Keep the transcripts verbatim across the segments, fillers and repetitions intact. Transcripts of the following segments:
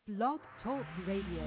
Blog Talk Radio.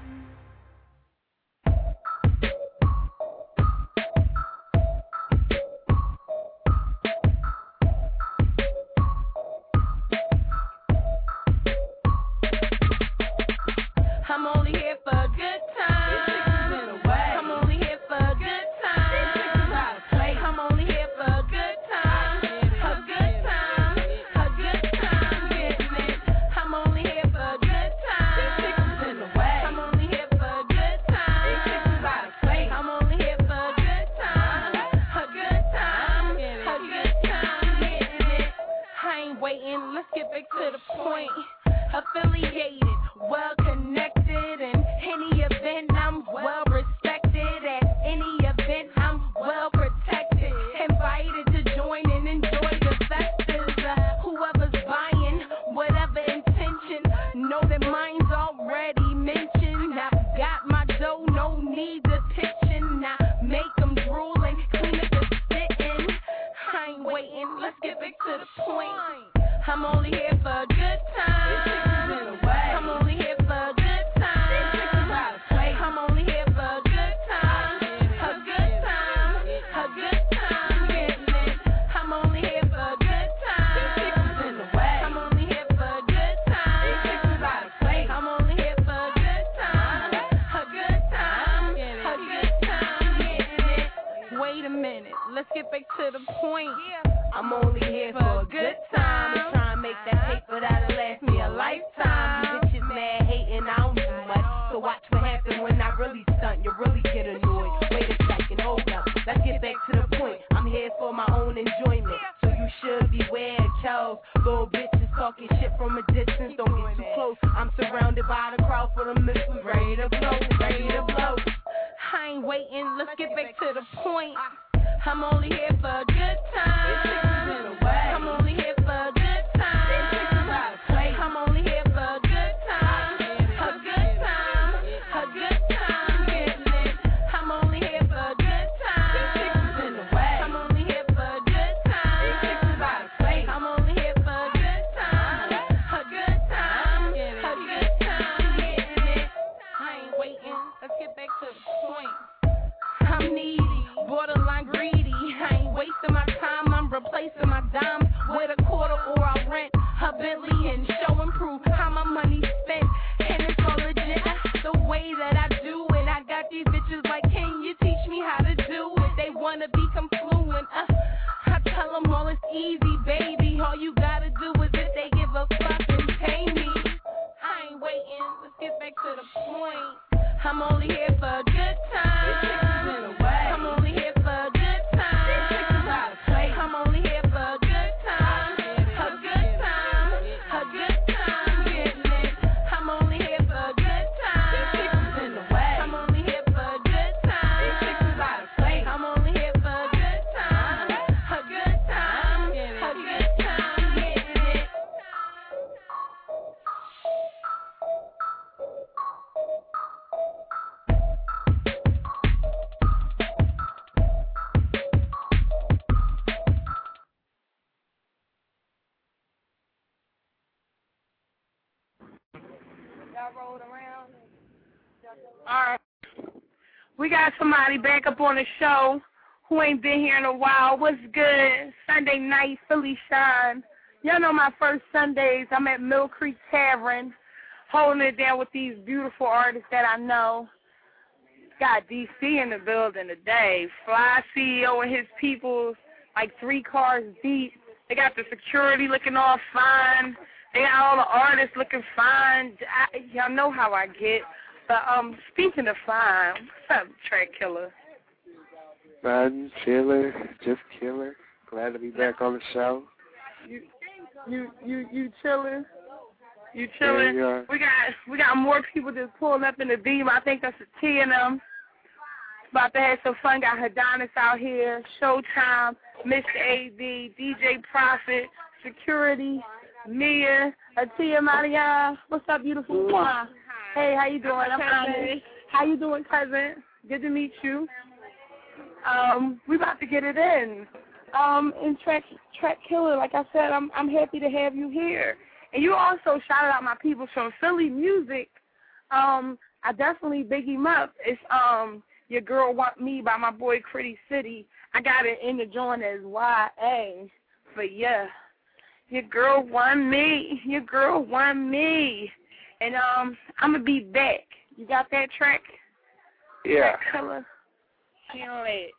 I'm only here for a good time. I'm only here for a good time. I'm only here for a good time. A good time. A good time. Getting it. I'm only here for a good time. I'm only here for a good time. I'm only here for a good time. A good time. A good time. Getting it. I ain't waiting. Let's get back to the point. Affiliated, well connected, in any event I'm well respected. At any event I'm well protected. Invited to join and enjoy the festives. Uh, whoever's buying, whatever intention, know that mine's already mentioned. I've got my dough, no need to pitching. Now make them drool and clean up the sitting. I ain't waiting, let's get back to the point. I'm only here for a good time. I'm only here for a good time. I'm only here for a good time. A good time. A good time. Getting it. I'm only here for a good time. I'm only here for a good time. I'm only here for a good time. A good time. A good time. Getting it. Wait a minute. Let's get back to the point. I'm only here for a good time. Trying to make that paper that'll last me a lifetime. You bitches mad, hating, I don't do much. So watch what happens when I really stunt. You really get annoyed. Wait a second, hold up. Let's get back to the point. I'm here for my own enjoyment. So you should beware, Charles. Little bitches talking shit from a distance. Don't get too close. I'm surrounded by the crowd for the missiles. Ready to blow, ready to blow. I ain't waiting. Let's get back to the point. I'm only here for a good time. I'm only here for a good time. I'm only here for a good time. A good time. A good time. Getting it. I'm only here for a good time. I'm only here for a good time. I'm only here for a good time. A good time. A good time. Getting it. I ain't waiting. Let's get back to the point. I'm needy, borderline greedy. I ain't wasting my time, I'm replacing my dimes with a quarter or I rent a Bentley and show and prove how my money spent. And it's all legit, the way that I do it. I got these bitches like, can you teach me how to do it? They wanna be confluent, uh, I tell them all it's easy, baby. All you gotta do is if they give a fuck and pay me. I ain't waiting, let's get back to the point. I'm only here for a good time. I'm only here for a good time. I'm only here for a good time. A good time. A good time. Getting it. I'm only here for a good time. I'm only here for a good time. I'm only here for a good time. A good time. A good time. Getting it. Alright, we got somebody back up on the show who ain't been here in a while. What's good? Sunday night, Philly Shine. Y'all know my first Sundays, I'm at Mill Creek Tavern, holding it down with these beautiful artists that I know. Got D C in the building today. Fly C E O and his people, like three cars deep. They got the security looking all fine. They got all the artists looking fine. I, y'all know how I get. But um, speaking of fine, what's up, Track Killer? Fine, chiller, just killer. Glad to be back on the show. You, you, you, you chilling? You chilling? Yeah, we got, we got more people just pulling up in the beam. I think that's a T and them. About to have some fun. Got Hadonis out here, Showtime, Mister A D, D J Prophet, Security, Mia, Atia Maria. What's up, beautiful? Mwah. Hey, how you doing? I'm fine. How you doing, cousin? Good to meet you. Um, we about to get it in. Um, and Track Track Killer, like I said, I'm I'm happy to have you here. And you also shouted out my people from Philly Music. Um, I definitely big him up. It's um Your Girl Want Me by my boy Critty City. I got it in the joint as Y A. But yeah, your girl want me. Your girl want me. And um, I'm going to be back. You got that track? Yeah. That color? Feel it.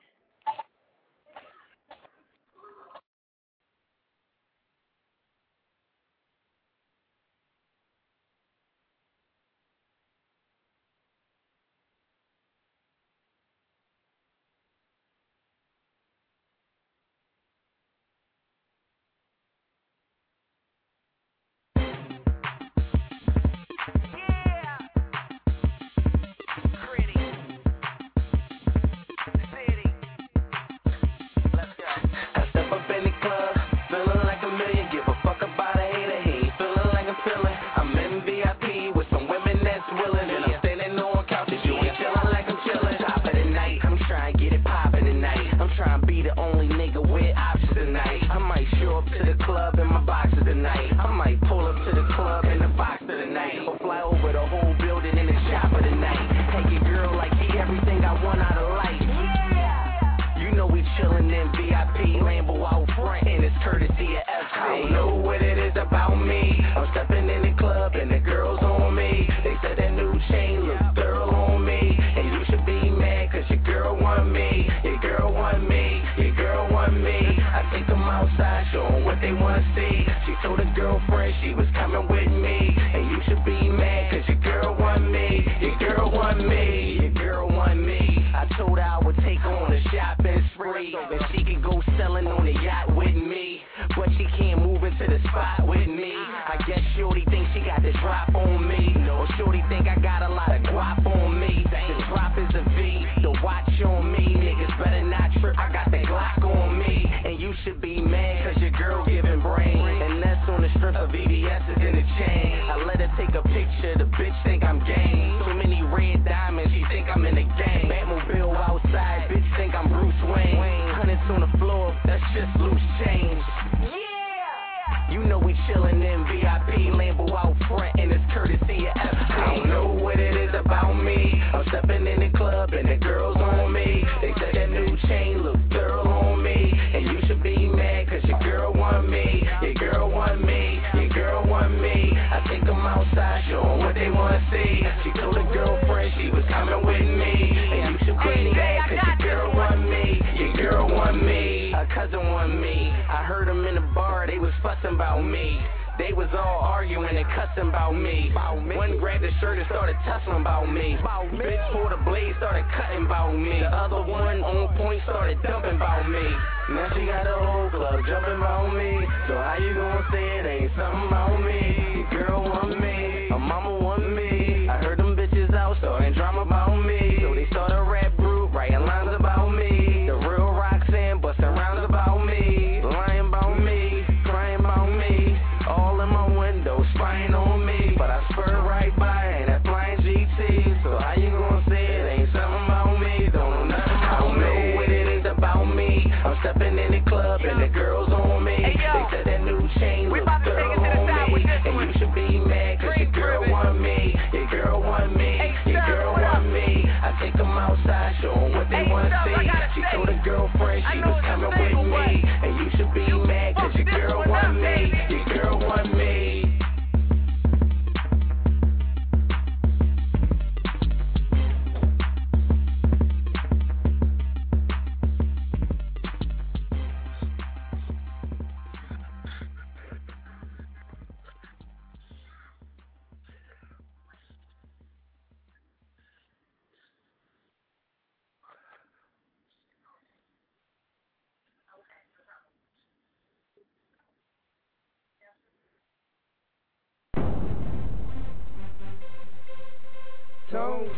Tone.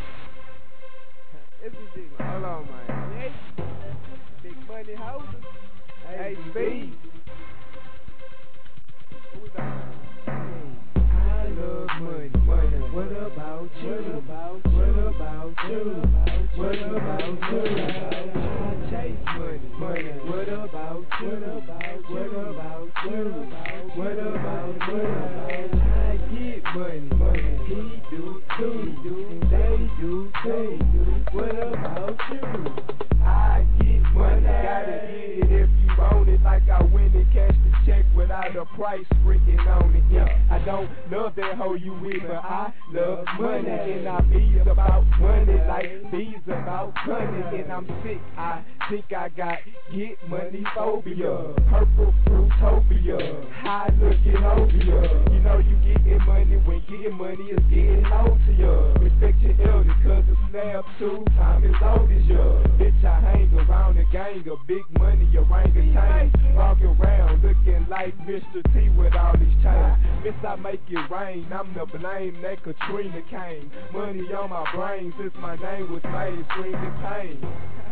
It's a G, man. Hold on, man. Hey, big money holder. Hey, speed. What we got? I love money. Money. What about you? What about you? What about you? What about you? I chase money. Money. What about you? What about you? What about you? What about you? too. They do too. What about you? I get money, gotta get it if you want it. Like I went and cashed the check without a price written on it. Yeah, I don't love that hoe you with, but I love money. And I be about money like B's about money. And I'm sick, I think I got get money phobia. Purple fruitopia, high looking over ya. You know you getting money when getting money is getting old to ya. Respect your elders, cause the snap two time is old as ya. Bitch, I hang around the gang of big money, orangutan. Walking around looking like Mister T with all these chains. Miss, I make it rain, I'm the blame that Katrina came. Money on my brain since my name was made, screaming pain.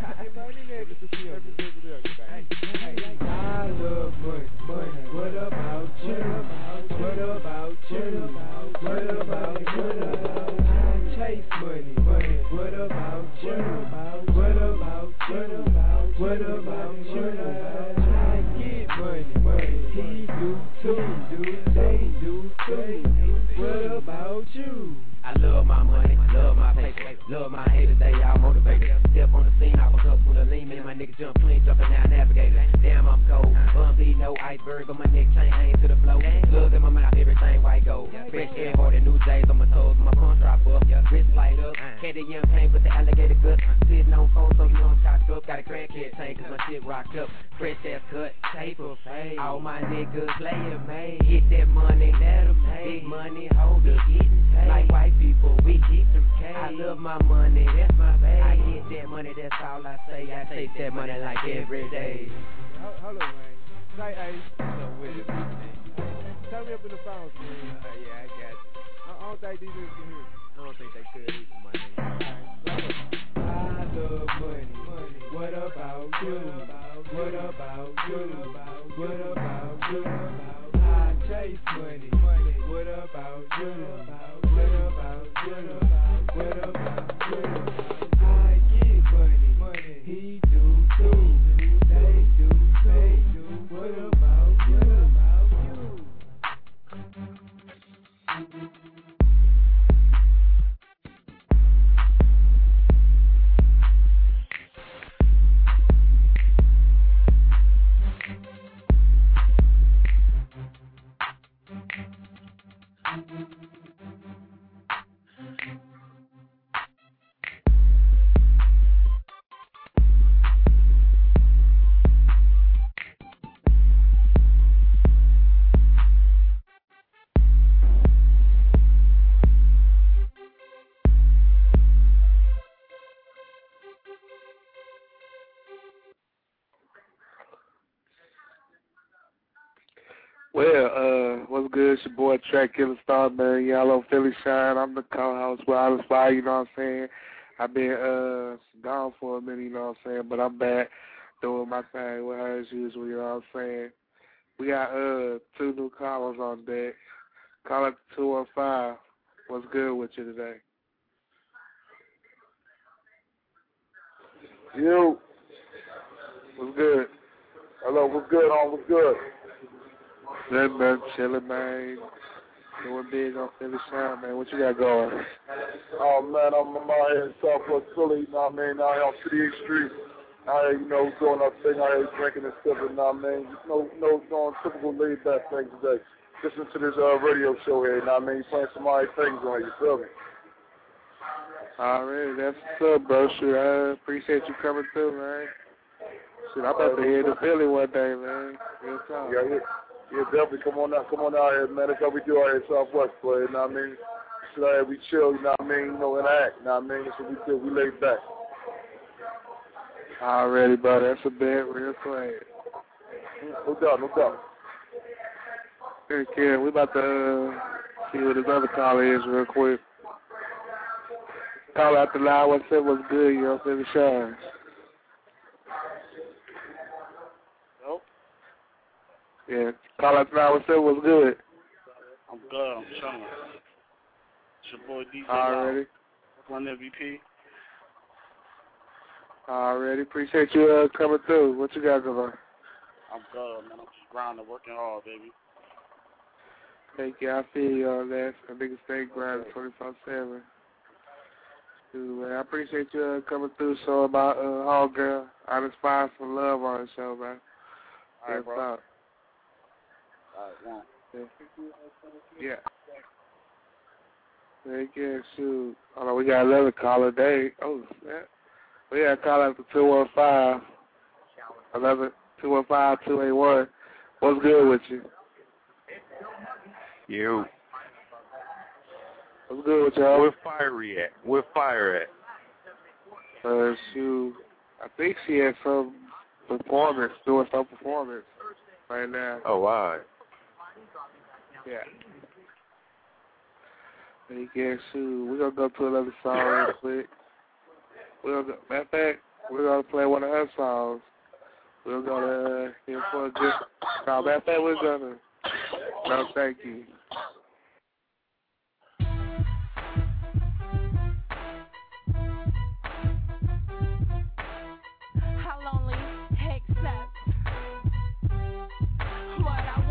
I love money, money. What about you? What about you? What about you? I chase money, money. What about you? What about you? What about you? I get money, money. He do too, they do too. What about you? I love my money, love my paper, love my haters, they all motivated. Step on the scene, I was up with a lean, me and my niggas jump clean, jumping down navigator. Damn, I'm cold, bum B, no iceberg on my neck, chain hang to the floor. Love in my mouth, everything white gold. Fresh air, hard and new J's on my toes, my pumps drop up, wrist light up. Candy young pain with the alligator guts. Sitting on phone, so you know I'm cocked up. Got a crackhead tank, cause my shit rocked up. Fresh ass cut, paper fade. All my niggas play it made. Get that money, let them pay. Big money, hold it, getting paid. Like white people, we keep them K. I love my money, that's my baby. I get that money, that's all I say. I take that money like every day. Hold on, man. Say, hey, what's up with it, man? Turn me up in the phones, man. Uh, yeah, I got you. I, I don't think these niggas can hear me. I don't think they could either, my nigga. I love money, money. What about you? What about you? What about you? I chase money, money. What about you? What about you? What about you? I get money, money. He do too. They do, they do. What about you? What about you? Well, uh, what's good? It's your boy Track Killer Star, man. Y'all on Philly Shine. I'm the co-host with Honest Fire, you know what I'm saying? I've been uh gone for a minute, you know what I'm saying? But I'm back doing my thing with her as usual, you know what I'm saying? We got uh two new callers on deck. Call it two one five. What's good with you today? You. What's good? Hello, what's good on? What's good? Nothing, man. Chilling, man. Doing big on Philly Shine, man. What you got going? Oh, man, I'm, I'm out here in Southwest Philly, you know what I mean? Out here on fifty-eighth Street. Out here, you know, doing our thing, out here drinking and sipping, you know what I mean? You know, you know, doing typical laid-back things today. Listen to this uh, radio show here, you know what I mean? Playing some alright things on it, you feel me? Alright, that's what's up, bro. Sure, I appreciate you coming through, man. Shit, I'm about to head to Philly one day, man. Real talk. Yeah, yeah. Yeah, definitely. Come on out, come on out here, man. That's how we do out here in Southwest, play, you know what I mean? So out here, we chill, you know what I mean? You know, interact, you know what I mean? That's what we do. We lay back. Already, bro. That's a bet, real quick. No doubt, no doubt. Hey, kid, we about to uh, see what this other caller is real quick. Call out the line. What's up? What's good? You know, Philly Shine. Hello? Yeah. Call out the line. What's up? What's good? I'm good. I'm chilling. It's your boy D J Already. One M V P. Already. Appreciate you uh, coming through. What you got going on? I'm good, man. I'm just grinding, working hard, baby. Thank you. I feel you on that. I think it's stay grinding twenty-four seven. Dude, man, I appreciate you uh, coming through the show about uh, Hog Girl. I inspired some love on the show, man. All right, bro. All right, one. Yeah. Thank you. Shoot. Hold on, we got another caller day. Oh, snap. We got a call after two one five. Another two one five, two eight one. What's good with you? You. What's good with y'all? Where Fire at? Where Fire at? Uh, shoot. I think she had some performance, doing some performance right now. Oh, wow. Yeah. Hey, yeah, shoot. We're going to go to another song real quick. We're gonna, matter of fact, we're going to play one of her songs. We're going to uh, hear for a good... No, matter of fact, we're going to... No, thank you. How lonely accept what I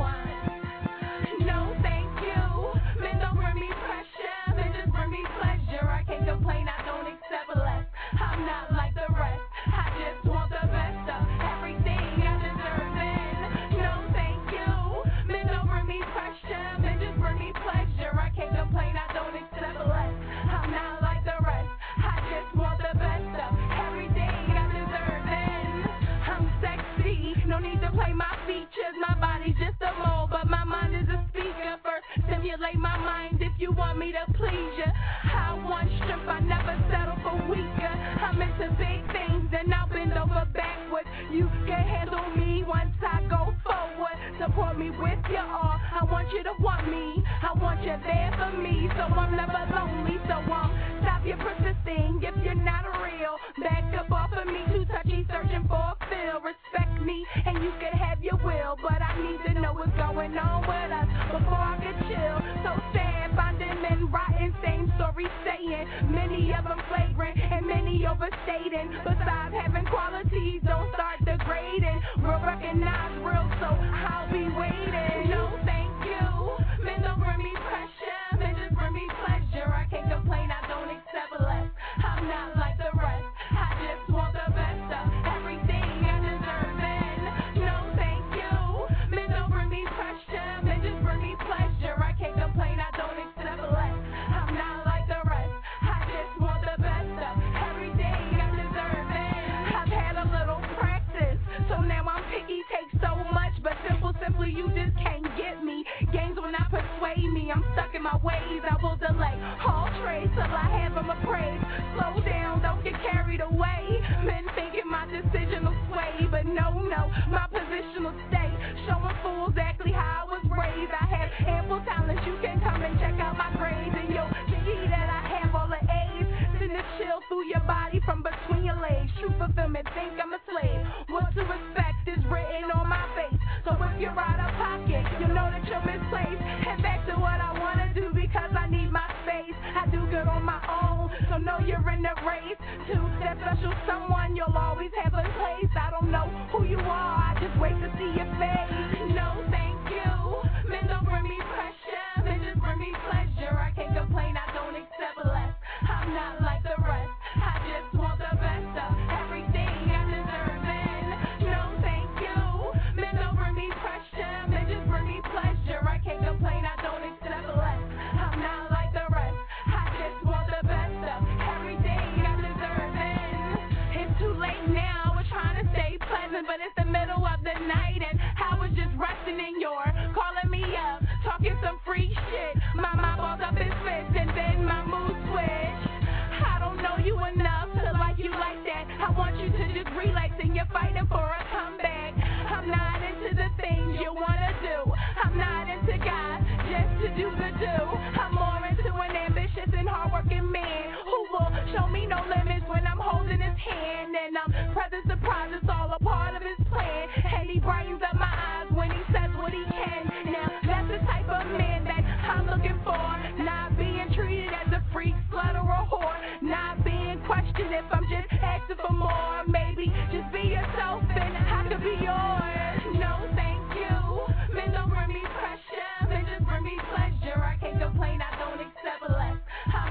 want. No, thank you. Men don't bring me pressure. Men just bring me pleasure. I can't complain. I don't accept less. I'm not like the rest. I just want the best of everything I deserve. And no, thank you. Men don't bring me pressure. Men just bring me pleasure. I can't complain. I don't accept less. I'm not like the rest. I just want the best of everything I deserve. And I'm sexy. No need to play my features. My body's just a mold, but my mind is a speaker. First, stimulate my mind if you want me to please you. I want strength. I never settle for weaker. I'm into big things, and I'll bend over backwards. You can handle me once I go forward. Support me with your all. I want you to want me. I want you there for me, so I'm never lonely. So um, stop your persisting if you're not real. Back up off of me, too touchy, searching for a feel. Respect me, and you can have your will, but I need to know what's going on with us before I get chill. So sad, finding men rotten, same story saying. Many of them flagrant and many overstating. Besides having qualities, don't start degrading. Real recognize real, so I'll be waiting. No, thank you. Men don't bring me pressure, men just bring me pleasure. I can't complain, I don't accept less. I'm not like the rest. I just want the best of everything I deserve. And no, thank you. Men don't bring me pressure, men just bring me pleasure. I can't complain, I don't accept less. I'm not like the rest. I just want the best of everything I deserve. And I've had a little practice, so now I'm picky. Take so much, but simple, simply you just can't get me. Games will not persuade me. I'm stuck in my ways. I will delay all trades till I have them appraised. Slow down, don't get carried away. Men thinking my decision will sway, but no, no, my position will stay. Showing fools exactly how I was raised. I have ample talents. You can come and check out my grades, and you'll see that I have all the A's. Send a chill through your body from between your legs. True fulfillment, think I'm a slave. What to expect is written on my face. So if you're out of pocket, you'll know that you're misplaced. Head back to what I wanna do because I need my space. I do good on my own, so know you're in the race. To that special someone you'll always have a place. I don't know who you are, I just wait to see your face. No, thank you. Men don't bring me pressure, men just bring me pleasure. I can't complain, I don't accept less. I'm not like the rest. I just want the best of everything I deserve. And no, thank you. Men don't bring me pressure, men just bring me pleasure. I can't complain, I don't accept less. I'm not like the rest. I just want the best of everything I deserve. And it's too late now. We're trying to stay pleasant, but it's the middle of the night, and I was just resting in your calling me up, talking some free shit. My mind balls up his fist, and then my mood switched. I don't know you enough to like you like that. I want you to just relax, and you're fighting for a comeback. I'm not into the things you wanna do. I'm not into guys just to do the do. I'm more into an ambitious and hardworking man who will show me no limits when I'm holding his hand. And I'm present surprise, it's all a part of his plan. And he brightens up my eyes when he says what he can. Now that's the type of man that I'm looking for. Not being treated as a freak, slut, or a whore. Not being questioned if I'm just asking for more. Maybe just be yourself and I could be yours. No, thank you. Men don't bring me pressure, men just bring me pleasure.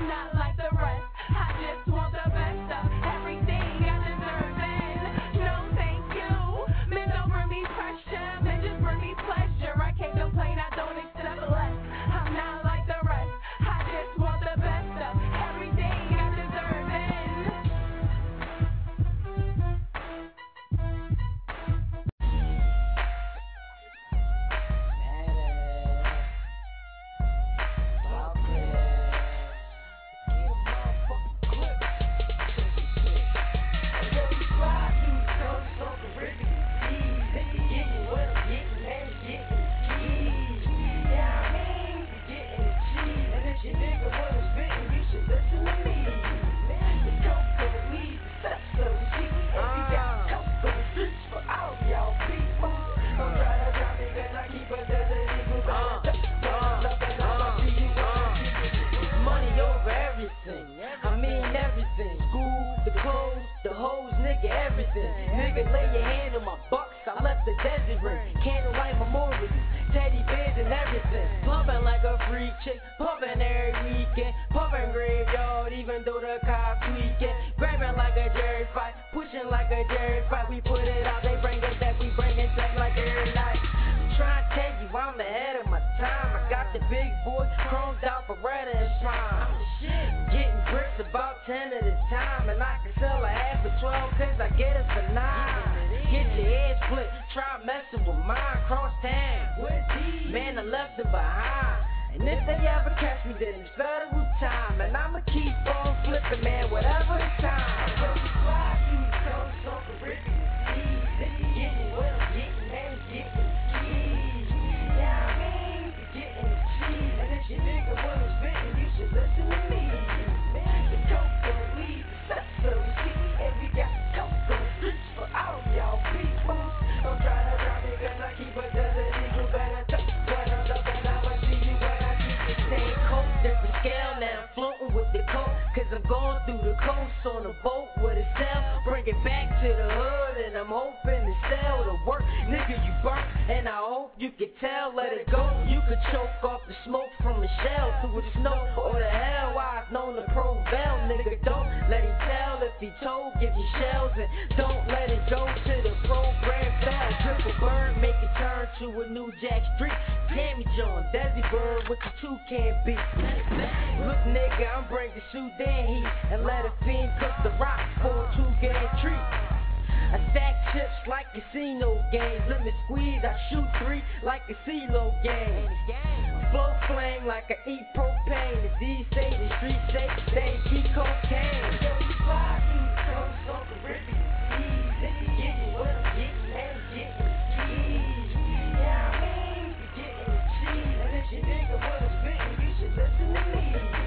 not like the rest. I just want the best of everything I deserve. And no thank you. Men don't bring me pressure. Men just bring me pleasure. I can't complain. I don't accept less. I'm not like the rest. I just want the best of everything I deserve. And nigga, lay your hand on my bucks. I left the desert ring, candlelight memorials, teddy bears and everything. Pumping like a freak chick, pumping every weekend, pumping graveyard, even though the cops tweaking. Grabbing like a Jerry fight, pushing like a Jerry fight. We put it out, they bring us back, we bring it back like every night. I'm trying to tell you I'm ahead of my time. I got the big boy, chromed out for Beretta and Prime. Getting bricks about ten at a time, and I can sell a half for twelve cause I get it for nine. Get your head split, try messing with mine, cross town. Man, I left it behind. And if they ever catch me, then it's federal time. And I'ma keep on flipping, man, whatever the time. Getting what I'm getting, man, getting cheese. Yeah, I mean, getting the cheese. And if you nigga what I'm spitting, you should listen to me. The cocoa weed, that's so see. And we got cocoa streets for all y'all people. I'm trying to drop it cause I keep a dozen eagle better. When I'm up and I'ma see you when I keep the same coat. Different scale now, floating with the coat. Cause I'm going through the coast on a boat with a sail. Bring it back to the hood and I'm hoping to sell the work. Nigga, you burnt and I hope you can tell. Let it go, you could choke off the smoke from a shell through the snow or the hell. I've known to prevail. Nigga, don't let him tell. If he told, give you shells and don't let it go to the program fell. Triple bird, make it turn to a new Jack Street. Tammy John, Desi Bird with the two can beat. Look, nigga, I'm bringing Sudan heat and let a fiend cook the rock for a two game treat. I stack chips like casino games. Let me squeeze, I shoot three like a CeeLo game. Flow flame like I eat propane. The D say the street say they eat cocaine. Yo, you fly through the coast on the Caribbean. Getting what I'm getting and getting cheese. Yeah, I mean, you're getting the cheese. And if you nigga what I'm spitting, you should listen to me.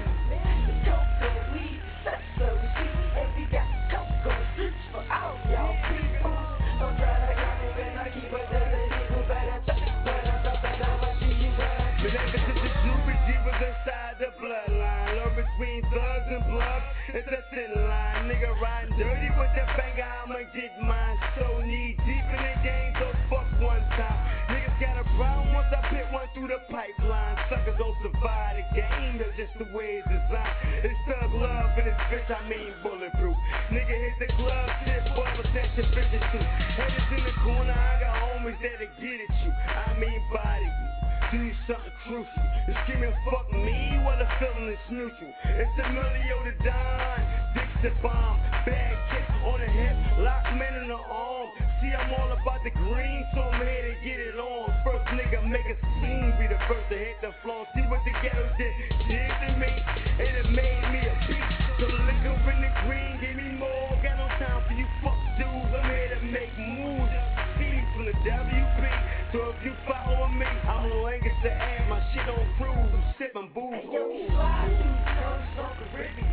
The cocoa weed, that's so see. And we got cocoa streets for all y'all people. I'm trying to got me when I keep a dozen eagle better. When I'm up and I'ma see you when I keep But ever since the Cupid G was inside the bloodline, love between thugs and bloods, it's a thin line. Nigga riding dirty with the banger, I'ma get mine. So knee deep in the game, so fuck one time. Niggas got a problem once I pit one through the pipeline. Suckers don't survive the game, that's just the way it's designed. It's thug love and it's bitch, I mean bulletproof. Nigga hit the glove, shit, boy, but that's your bitches too. Haters in the corner, I got homies that'll get at you. I mean body you. Do something crucial. You're screaming fuck me while the feeling is neutral. It's Emilio the Don, Dixie bomb, bad kick on the hip, lock men in the arm. See, I'm all about the green, so I'm here to get it on. First nigga make a scene, be the first to hit the floor. See what the ghetto did, did to me, and it made me a beast. So the liquor in the green, give me more. Got no time for you fuck dudes, I'm here to make moves. See from the W P. So if you follow me, I'm a Angus to add my shit on cruise. I'm sipping booze. Hey, yo, you fly through the coast on the Caribbean.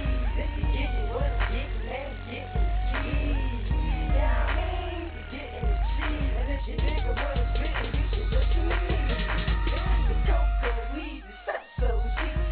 Getting what I'm getting and getting cheese. Yeah, I mean, you're getting the cheese. And if you nigga what I'm spitting, you should listen to me. The cocoa weed, the set so see.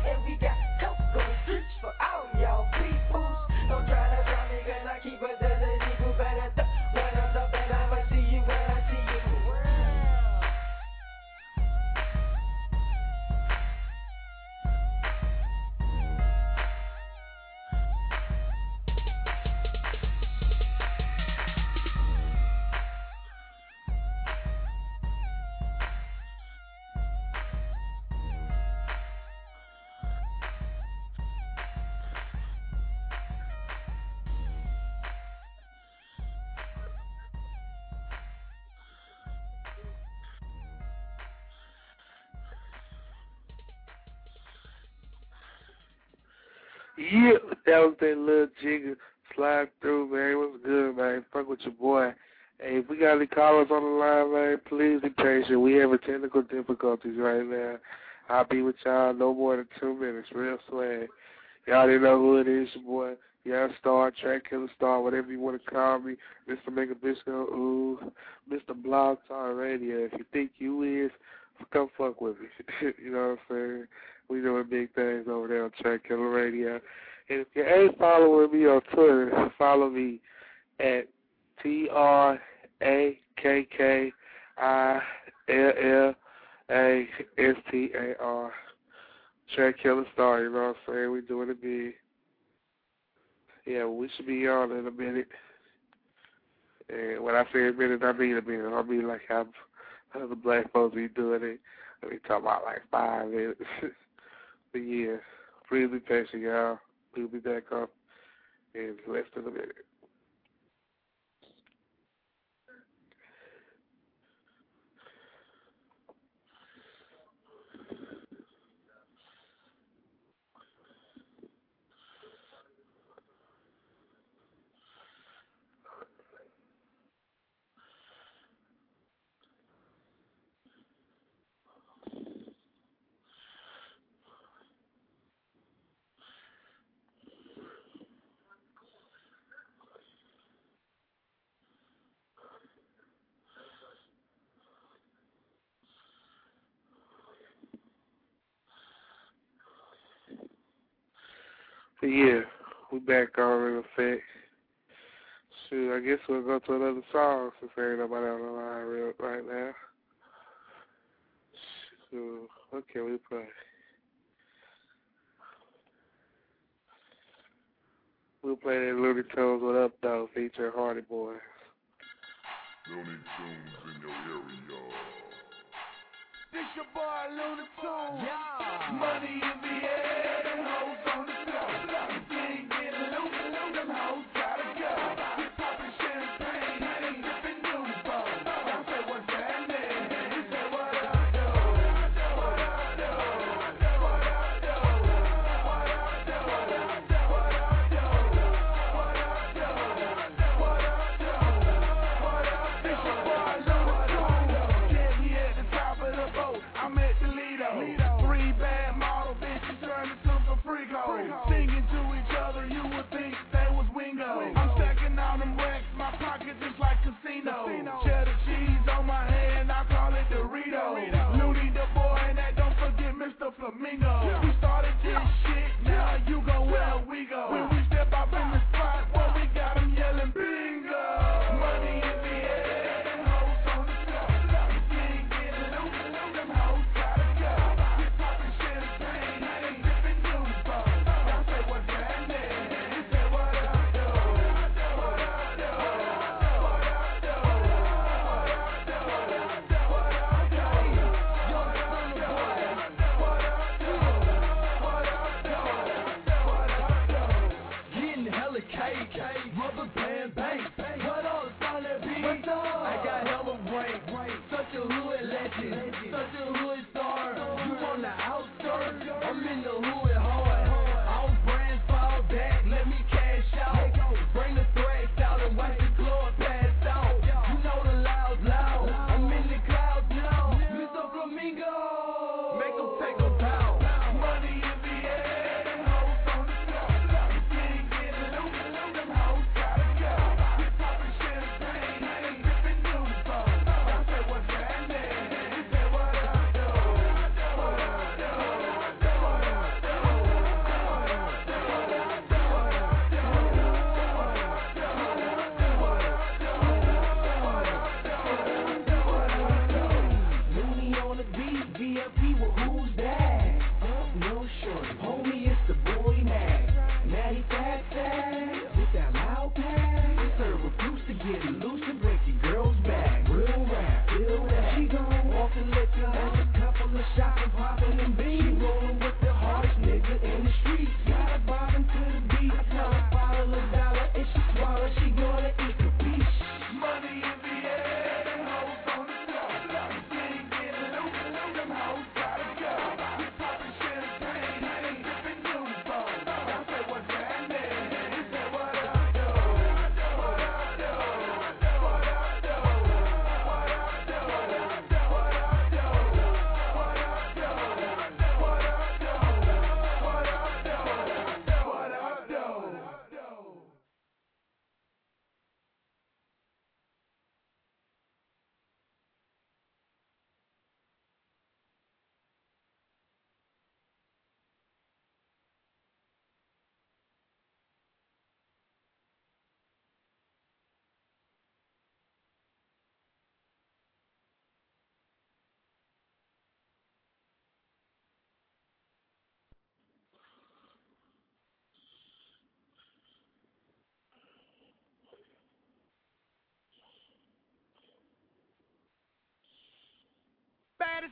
Yeah, that was that little jigger. Slide through, man. What's good, man? Fuck with your boy. Hey, if we got any callers on the line, man, please be patient. We having technical difficulties right now. I'll be with y'all no more than two minutes. Real swag. Y'all already know who it is, your boy. Yeah, Star, Track Killer Star, whatever you want to call me. Mister Make a Bitch Go Ooh. Mister Blog Talk Radio. If you think you is, come fuck with me. You know what I'm saying? We doing big things over there on Track Killer Radio. And if you ain't following me on Twitter, follow me at T R A K K I L L A S T A R. Track Killer Star, you know what I'm saying? We doing it big. Yeah, we should be on in a minute. And when I say a minute, I mean a minute. I mean like how other black folks be doing it. I mean, talking about like five minutes. But yeah, please be patient, y'all. We'll be back up in less than a minute. But yeah, we back on in effect. Shoot, I guess we'll go to another song since there ain't nobody on the line real right now. So, what can we play? We'll play that Looney Tunes What Up Though featuring Hardy Boys. Looney Tunes in your area. This your boy Looney Tunes. Yeah. Money in the air, them hoes on the floor. If you ain't getting loose, them hoes gotta go. We poppin' champagne, ain't sippin' Looney Tunes. Y'all say what's happening? We say what up though? What up though? What up though? What up though? What up though? What up though? What up though? What up though? What up? This your boy Looney Tunes. Yeah, he at the top of the boat. I'm at the Lido. Three bad model bitches turning to some freakos. Singing to each other, you would think they was Wingo. I'm stacking all them racks, my pocket just like casino. Cheddar cheese on my hand, I call it Dorito. Looney the boy, and that don't forget Mister Flamingo. We started this shit, now you go where we go. When we step up in the spot, well, we got them yelling bingo. Money in the air, them hoes on the floor. If you ain't getting loose, them hoes gotta go. We poppin' champagne, ain't sippin' Looney Tunes. Y'all say what's happening? We say what up though? What up though? What up though? What up though? What up though? What up though? Young son of boy. What up though? What up though? What up though? Getting hella cake, rubber band bang. What all on that beat? I got hella rank, such a hood legend, such a hood star. You on the outskirts? I'm in the hood hard. All brands fall back, let me cash out. Bring the threats out and watch the club pass out. You know the loud, loud. I'm in the clouds now. Mister Flamingo, make 'em take a bow. Money in the air, them hoes on the floor. If you ain't getting loose, them hoes gotta go. We poppin' champagne, ain't sippin' Looney Tunes. Y'all say what's happening? We say what up though? What up though? What up though?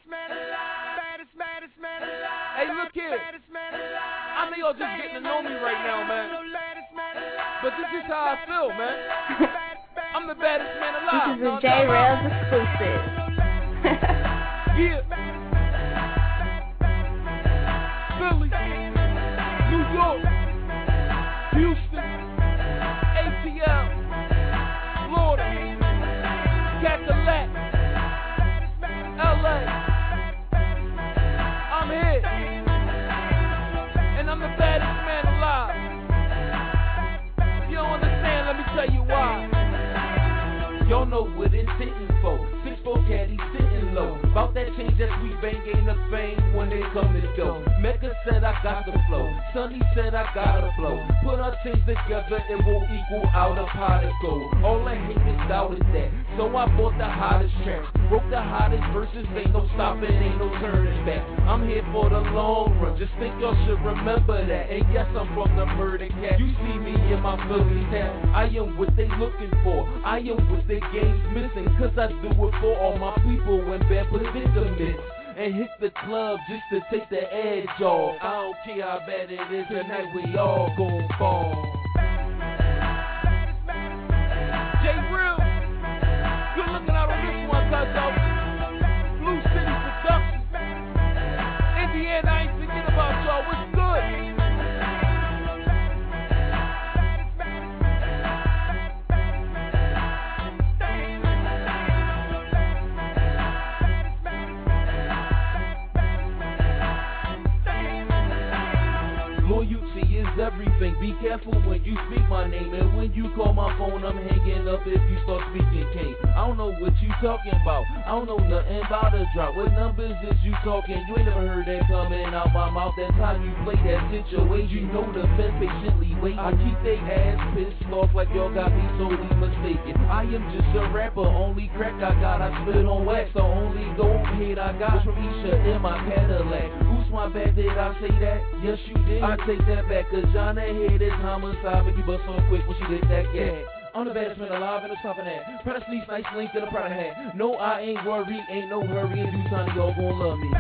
man alive. Baddest, baddest man alive. Hey, look here. I know y'all just getting to know me right now, man. But this is how I feel, man. I'm the baddest man alive. This is a J-Rails exclusive. Yeah. Philly, New York, Houston, A T L, Florida, Cadillac, L A. I'm here, and I'm the baddest man alive. If you don't understand, let me tell you why. Y'all know what it's sitting for. Six four caddy sitting low. About that change that sweet bang ain't a fame when they come and go. Mecca said I got the flow. Sonny said I got a flow. Put our things together, it will equal out a pot of gold. All I hate is doubted that. So I bought the hottest track. Broke the hottest verses, ain't no stopping, ain't no turning back. I'm here for the long run. Just think y'all should remember that. And yes, I'm from the murder cat. You see me in my Philly town. I am what they looking for. I am what they game's missing, cause I do it for all my people in bad predicaments. And hit the club just to take the edge off. I don't care how bad it is, tonight we all gon' fall. J-Real, you're looking out on this one, cuz of Blue City Production. Indiana, I ain't forget about y'all, what's good? Loyalty is everything. Be careful when you speak my name. And when you call my phone, I'm hanging up if you start speaking King. I don't know what you talking about. I don't know nothing about a drop. What numbers is you talking? You ain't never heard that coming out my mouth. That time you play that situation, you know the fence patiently wait. I keep they ass pissed off like y'all got me totally mistaken. I am just a rapper. Only crack I got, I spit on wax. The only dope hit I got was from Isha in my Cadillac. Who's my bad? Did I say that? Yes, you did. I take that back, cause John head is homicide. Make you bust so quick when she lit that gat. I'm the baddest man alive and I'm stopping that. Proud to sneeze, nice length that I'm proud of hat. No, I ain't worried, ain't no hurry. In due time, y'all gon' love me.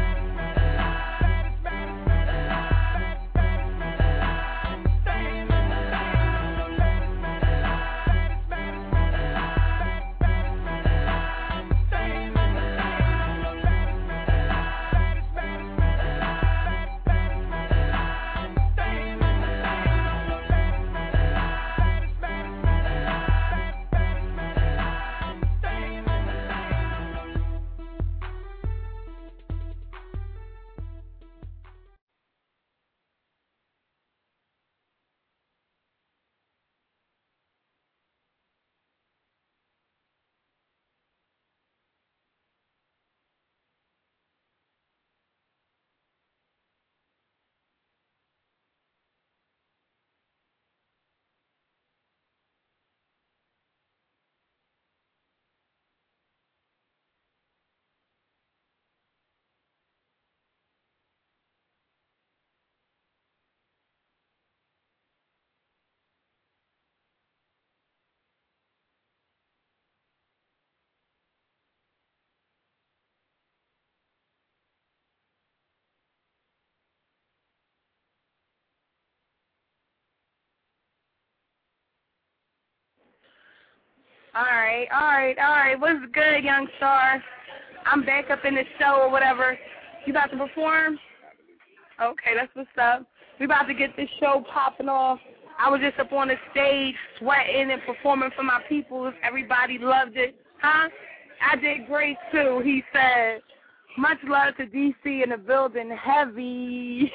All right, all right, all right. What's good, young star? I'm back up in the show or whatever. You about to perform? Okay, that's what's up. We about to get this show popping off. I was just up on the stage sweating and performing for my peoples. Everybody loved it. Huh? I did great, too, he said. Much love to D C in the building. Heavy.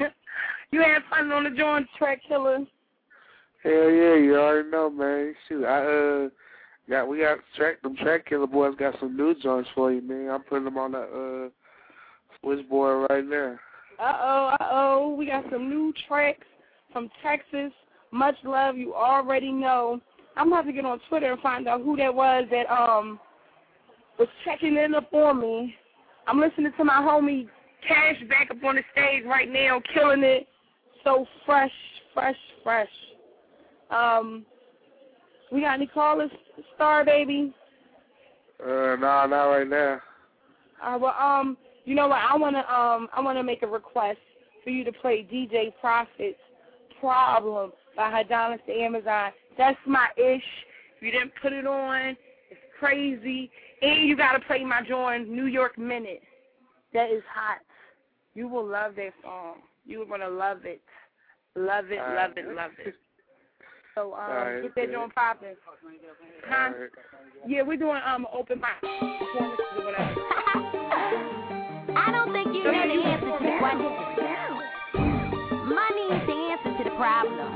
You had fun on the joint, Track Killer? Hell yeah, you already know, man. Shoot, I, uh... Yeah, we got track. Them Track Killer boys got some new joints for you, man. I'm putting them on the uh, switchboard right now. Uh oh, uh oh. We got some new tracks from Texas. Much love. You already know. I'm about to get on Twitter and find out who that was that um was checking in up on me. I'm listening to my homie Cash back up on the stage right now, killing it. So fresh, fresh, fresh. Um. We got any callers, Star Baby? Uh, nah, not right now. Uh, well, um, You know what? I wanna um I wanna make a request for you to play D J Prophet's Problem by Adonis to Amazon. That's my ish. If you didn't put it on, it's crazy. And you gotta play my joint New York Minute. That is hot. You will love that song. You are gonna love it. Love it, All love right. it, love it. So um right, get that good. joint popping. Huh? All right. Yeah, we're doing um open mic performances or whatever. I don't think you know the answer to the question. Money is the answer to the problem.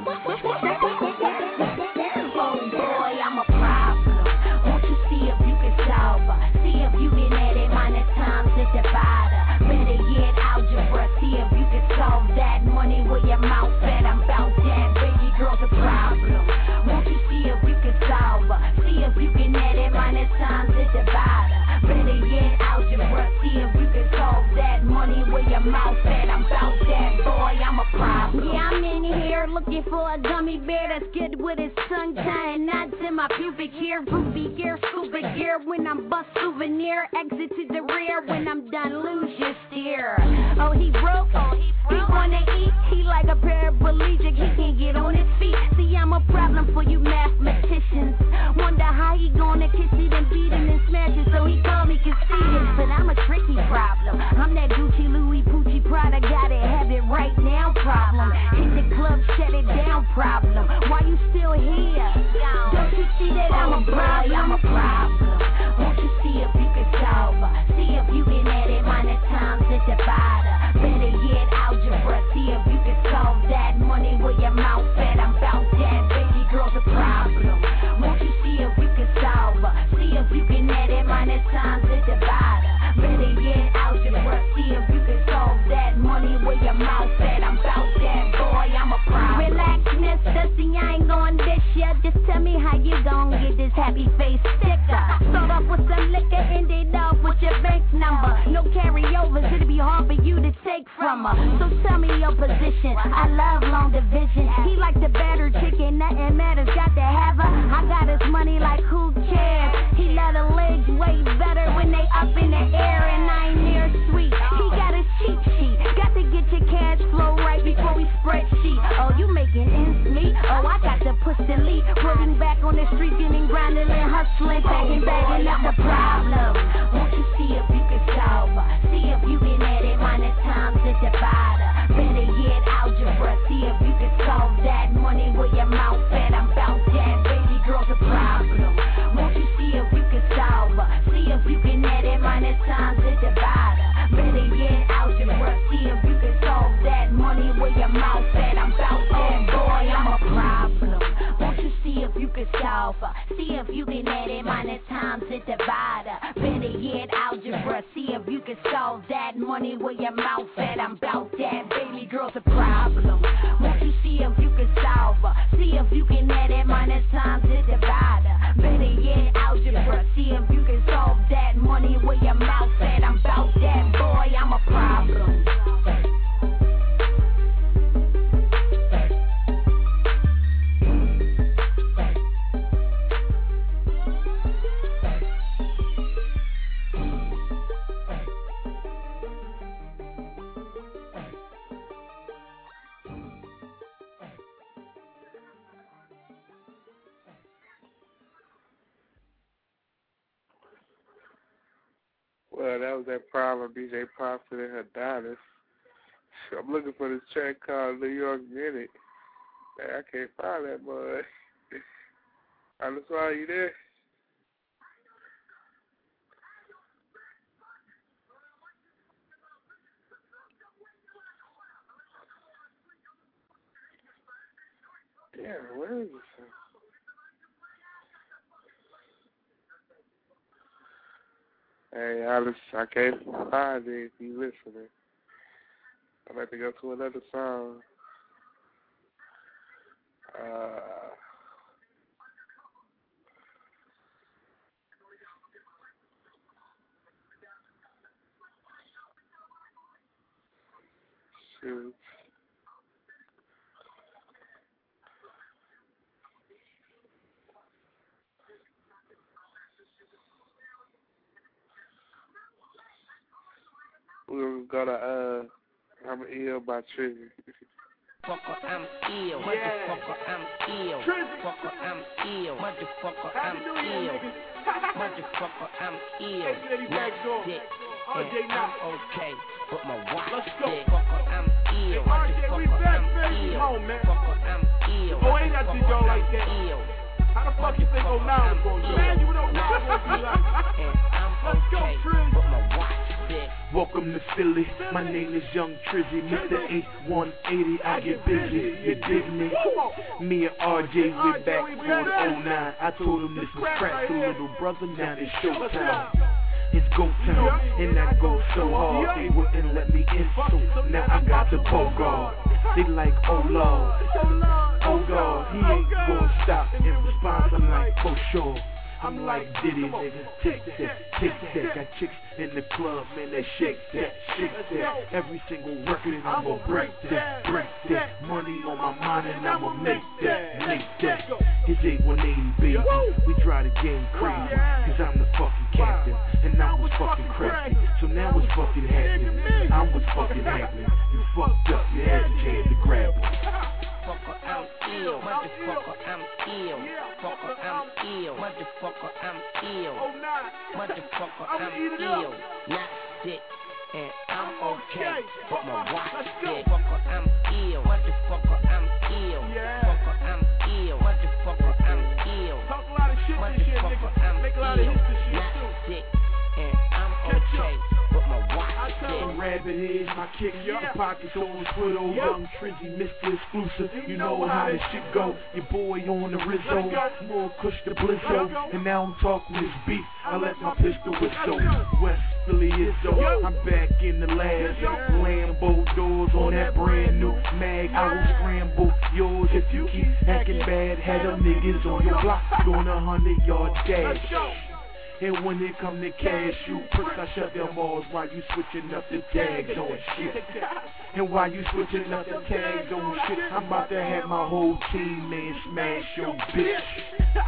Oh boy, I'm a problem. Won't you see if you can solve her? See if you can add it minus times and divide her. Better yet, algebra. See if you can solve that. Money with your mouth fat. I'm bout that. Baby girl's a problem. Won't you see if you can solve her? See if you can add it minus times and divide her. Better yet, algebra. See if you can solve that. Money with your mouth fat. I'm bout that. Boy, I'm a problem. Yeah, I'm in here looking for a gummy bear that's good with his tongue tying knots in my pubic hair. Groovy gear, scuba gear when I'm bust souvenir. Exit to the rear when I'm done. Lose your steer. Oh, he broke. Oh, he broke. He wanna eat. He like a paraplegic. He can't get on his feet. See, I'm a problem for you mathematicians. Wonder how he gonna kiss it and beat him and smash it. So he called me conceited. But I'm a tricky problem. I'm that Gucci, Louis, Pucci, Prada. Gotta have it right now problem. Hit the club, shut it down problem. Why you still here? Don't you see that I'm a boy? I'm a problem. Won't you see if you can solve her? See if you can add it minus times and divide her. Better yet, algebra. See if you can solve that. Money with your mouth fat. I'm bout that. Baby girl's a problem. Won't you see if you can solve her? See if you can add it minus times and divide her. Better yet, algebra. See if you can solve that. Money with your mouth fat. I'm bout that. Boy, I'm a problem. Relax, mister. See, I ain't going this year. Just tell me how you gon' get this happy face sticker. Start off with some liquor, ended off with your bank number. No carryovers, it'll be hard for you to take from her. So tell me your position. I love long division. He like the better chicken, nothing matters, got to have her. I got his money like who cares? He let her legs way better when they up in the air, and I ain't near sweet. He got his cheat sheet. Got to get your cash flow right before we spreadsheet. Oh, you making ends meet? Oh, I got to push the lead. Putting back on the street, getting grinding and hustling, bagging, bagging up the problem. Won't you see if you can solve her? See if you can add it minus times and divide her. Better yet, algebra. See if you can solve that. Money with your mouth fat. I'm bout that. Baby girl's a problem. Won't you see if you can solve her? See if you can add it minus times and divide her. Better yet, algebra. See if you can solve that. Money with your mouth fat. I'm bout that. Boy, I'm a problem. Won't you see if you can solve her? See if you can add it minus times and divide her. Better yet, algebra. See if you can solve that. Money with your mouth fat. I'm bout that. Baby girl's a problem. Won't you see if you can solve her? See if you can add it minus times and divide her. Better yet, algebra. See if you can solve that. Money with your mouth fat. I'm bout that. Boy, I'm a problem. Well, that was that problem, D J Prophet and Adonis. I'm looking for this track called New York Minute. Man, I can't find that boy. Adonis, why are you there? Damn, where is this? Hey, Alice, I can't find it if you listening. I'd like to go to another song. Uh, shoot. we're gonna go to uh, I'm Ill by Trizzy. Fucker, I'm ill. Motherfucker, I'm ill. Fucker, I'm ill. Motherfucker, I'm ill. Motherfucker, I'm ill. Not sick, and I'm okay, but my watch sick. Fucker, I'm ill. Motherfucker, I'm ill. Fucker, I'm ill. Oh, ain't that you go like that? How the fuck you think O'Neill going to do? Man, you don't know what be like. And I'm okay, but my watch sick. Welcome to Philly, my name is Young Trizzy, Mister H one eighty, I get busy, you dig me? Me and R J, we back for the oh nine, I told him this was crack to little brother, now it's showtime. It's go time, and I go so hard, they wouldn't let me in, so now I got the Bogart. They like, oh Lord, oh God, he ain't gonna stop. In response, I'm like, for sure. I'm like Diddy, nigga, tick that, tick that. Got chicks in the club, man, they shake that, shake that. Every single record, and I'm gonna break that, break that. Money on my mind, and I'ma make that, make that. It's eight one eighty, baby. We drive the game crazy, cause I'm the fucking captain, and I was fucking crafty. So now it's fucking happening. I was fucking happening. You fucked up, you had a chance to grab him. Motherfucker, I'm ill. Motherfucker, I'm ill. Fucker, I'm ill. Motherfucker, I'm ill. Motherfucker, I'm ill. Not sick, and I'm okay, but my watch sick. Fucker, I'm ill. Motherfucker, I'm ill. Fucker, I'm ill. Motherfucker, I'm ill. Talk a lot of shit, Motherfucker, I'm ill. Not sick, and I'm okay, but my watch sick. Rabbit is my kick, yeah. Pockets always full of Young Trizzy, Mister Exclusive. You know how this shit go. Your boy on the Rizzo, more kush the blizzo. And now I'm talking this beat, I let my pistol whistle. West Philly Izzo, I'm back in the lab. Lambo doors on that brand new mag. I will scramble yours if you keep acting bad. Had them niggas on your block doing a hundred yard dash. And when it come to cash, you pricks, I shut them all while you switching up the tags on shit. And while you switching up the tags on shit, I'm about to have my whole team, man, smash your bitch.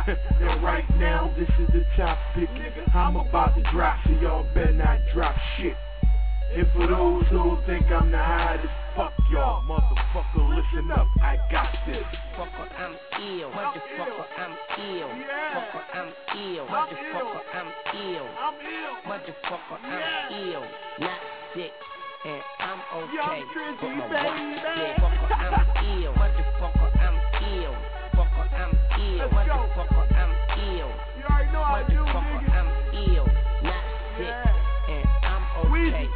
And right now, this is the topic I'm about to drop, so y'all better not drop shit. And for those who think I'm the hottest, fuck y'all, motherfucker, listen up, I got this. Fucker, I'm ill. Motherfucker, I'm ill. Fucker, I'm ill. Motherfucker, I'm ill. Motherfucker, I'm ill. Not sick, and I'm okay, but my watch sick. Fucker, I'm ill. Motherfucker, I'm ill. Fucker, I'm ill. Motherfucker, I'm ill. Motherfucker, I'm ill. Not sick, and I'm okay.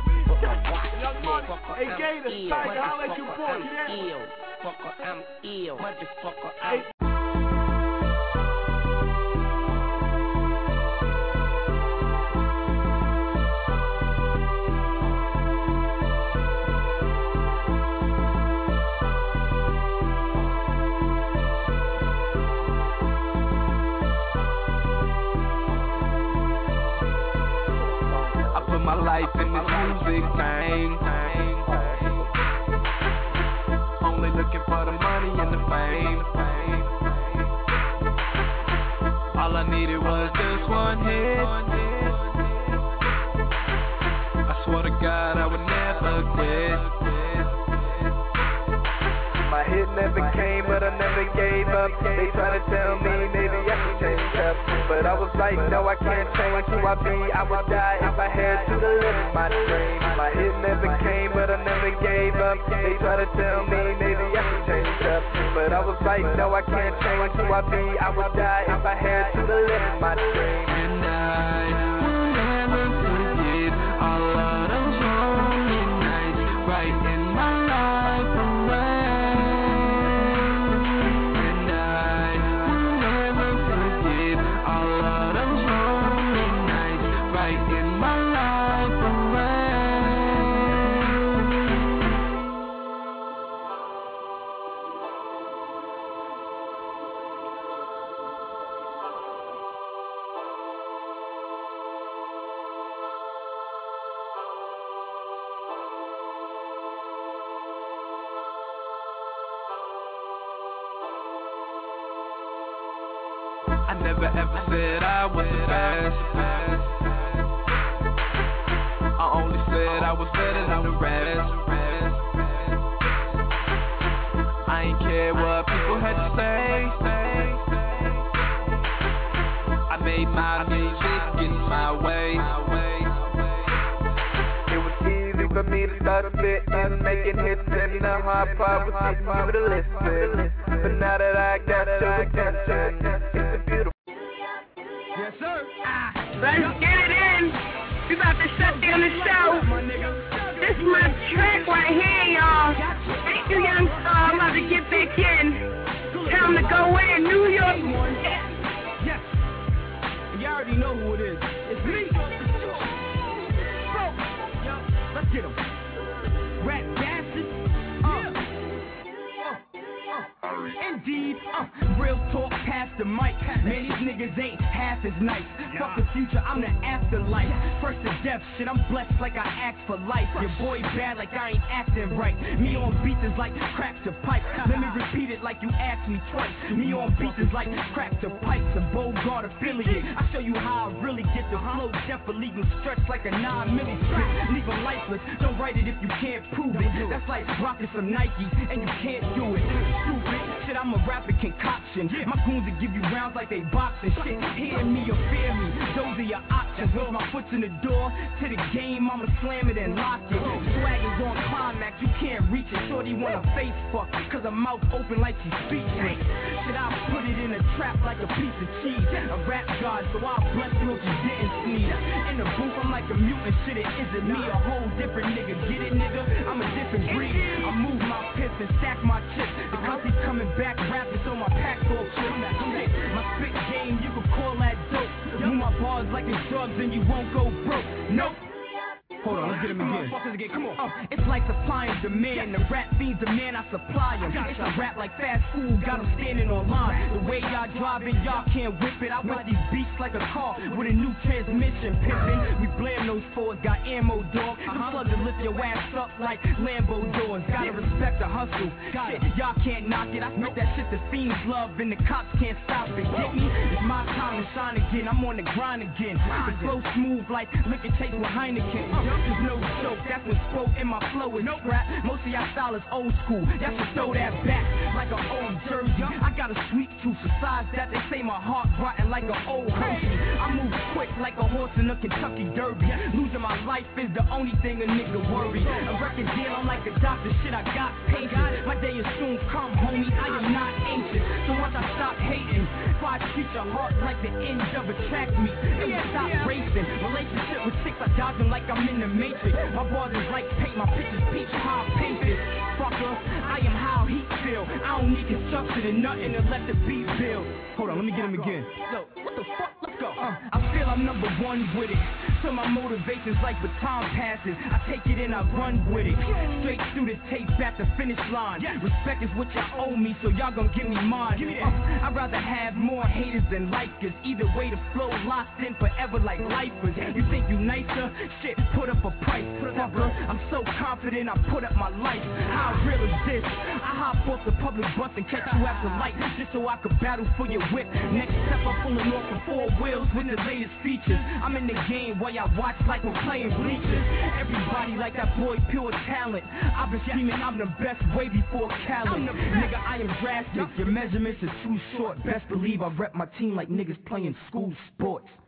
Fucker, hey, Gator, I'm ill. Tiger, I'll let you Motherfucker, I'm ill. Fucker, I'm ill. Motherfucker, I'm I put my life in this music thing. Only looking for the money and the fame. All I needed was just one hit. I swear to God I would never quit. My hit never came, but I never gave up. They try to tell me maybe I can change up, but I was like, no, I can't change who I be. I would die if I had to live my dream. My hit never came, but I never gave up. They try to tell me maybe I can change up, but I was like, no, I can't change who I be. I would die if I had to live my dream. And I will never forget all of those lonely nights right in my life away. I never ever said I was the best. I only said I I was better than the rest. I ain't care what people had to say. I made my music in my way. It was easy for me to start spitting, making hits, and the hard part was getting you to listen. But now that I got your attention, it's a beautiful. Yes, sir. Ah, let's get it in. We about to shut down the show. This is my track right here, y'all. Thank you, young star. I'm about to get back in. Time to go in. New York. Yes. You already know who it is. It's me. Bro. Let's get him. Rat bastard. Uh. Uh. Indeed, uh, real talk past the mic. Man, these niggas ain't half as nice. Fuck the future, I'm the afterlife. First to death, shit, I'm blessed like I act for life. Your boy bad like I ain't acting right. Me on beats is like crack to pipe. Let me repeat it like you asked me twice. Me on beats is like crack to pipes. A Bogart affiliate. I show you how I really get the flow. Jeff will leave him stretched like a nine milli strip. Leave him lifeless. Don't write it if you can't prove it. That's like rocking some Nikes and you can't do it. Stupid. Shit, I'm a rapper concoction. My goons will give you rounds like they boxing. Shit, hear me or fear me. Those are your options. Once my foot's in the door to the game, I'ma slam it and lock it. Swag is on climax, you can't reach it. Shorty wanna face fuck, cause her mouth open like she's speechless. Shit, I put it in a trap like a piece of cheese. A rap god, so I'll bless you if you didn't sneeze. In the booth, I'm like a mutant. Shit, it isn't me. A whole different nigga. Get it, nigga? I'm a different breed. I move my pips and stack my chips. The country's coming back, rapping so my pack's all chill. My spit game, you could call that dope. Move my bars like it's drugs and you won't go broke. Nope. Hold on, let's get him again. again. Come on. Uh, it's like supply and demand. The rap fiends demand, I supply them. It's a rap like fast food, got them standing on line. The way y'all driving, y'all can't whip it. I whip these beats like a car with a new transmission pimpin'. We blame those fours, got ammo, dog. Some slugs to lift your ass up like Lambo doors. Gotta respect the hustle. Shit, y'all can't knock it. I spit that shit the fiends love and the cops can't stop it. Get me? It's my time to shine again. I'm on the grind again. The flow smooth like liquor chase with Heineken. There's no joke, that's when spoke in my flow is crap. Most of y'all style is old school, y'all should throw that back like an old jersey. I got a sweet tooth, besides that they say my heart rotten like an old Hershey. I move quick like a horse in a Kentucky Derby. Losing my life is the only thing a nigga worry. A record deal, I'm like a doctor, shit I got patience. My day is soon come, homie, I am not ancient. So once I stop hating, if I treat your heart like the end of a track meet, it will stop racing. Relationship with chicks, I dodge them like I'm in the matrix. My bars is like paint, my pictures peach, how I paint this. Fucker, I am how he feel. I don't need construction and nothing to let the beat build. Hold on, let me get him again. So, what the fuck? Let's go. Uh, I feel I'm number one with it. So my motivation's like baton passes. I take it and I run with it. Straight through the tape at the finish line. Respect is what y'all owe me, so y'all gon' give me mine. Uh, I'd rather have more haters than likers. Either way, the flow locked in forever like lifers. You think you nicer? Shit, put up a price. Fucker, I'm so confident I put up my life. How real is this? I hop off the public bus and catch you after light, just so I could battle for your whip. Next step, I'm pulling off the four wheels with the latest features. I'm in the game while y'all watch like we're playing bleachers. Everybody like that boy, pure talent. I've been screaming I'm the best way before Khaled. Nigga, I am drastic. Your measurements are too short. Best believe I rep my team like niggas playing school sports.